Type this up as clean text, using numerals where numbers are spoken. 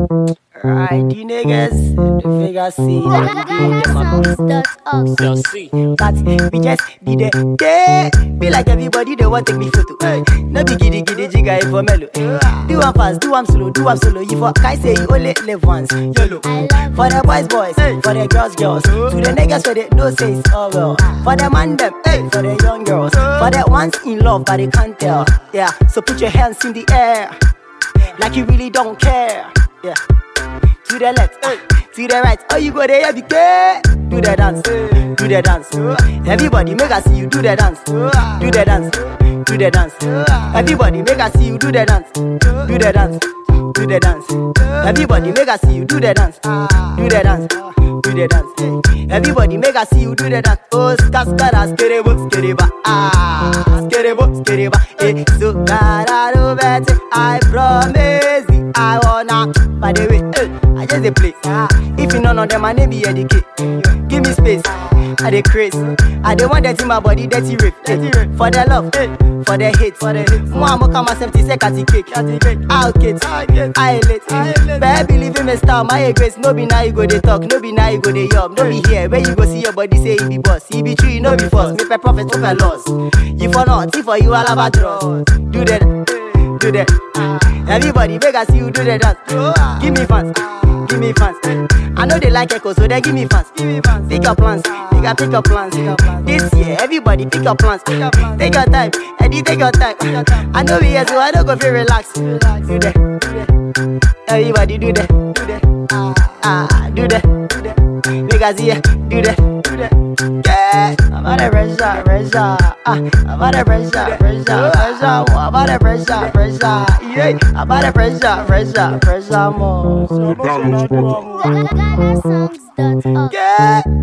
Right, you niggas, the figure C, but we just be there. Be like everybody, they want take me photo. Hey, no be giddy jigga for mellow. Do one fast, do one slow, You for Kai say you only live once. YOLO. For the boys, for the girls. To the niggas for the no say it's all well. For the man them, for the young girls. For the ones in love but they can't tell. Yeah, so put your hands in the air, like you really don't care. Yeah. To the left, to the right, oh you go there, be care. Do the dance, do the dance. Everybody make us see you do the dance. Do the dance, do the dance. Everybody make us see you do the dance. Do the dance, do the dance. Everybody make us see you do the dance. Do the dance, do the dance. Everybody make us see you do the dance. Oh, skara, skereba, skereba. So gotta better. I promise you, I wanna. By the way, I just a play. If you know them, my name be educate. Give me space. I dey craze. I dey want that in my body, dirty rape. For the love, for the hate. Mama come myself to say catty cake. I'll get, I late. Baby, live in my style, my grace. No be now you go they talk, no be now you go they yob. No be here where you go see your body say he be boss. He be true, you know be false. Make my profit, make my loss. You for not, see for you all about draw. Do that, do that. Everybody beg us you do the dance. Give me fans, give me fans. I know they like echo, so they give me fans. Pick your plans, pick your plans. This year, everybody pick your plans. Take your time, Eddie, take your time. I know we here, so I don't go feel relax. Do that, everybody do that, do that, do that. Make us here, do that, do that. Yeah, I'm on the pressure. I'm on the pressure. I'm on the pressure. Yeah, I'm on the pressure more. GhanaSongs.org. Yeah.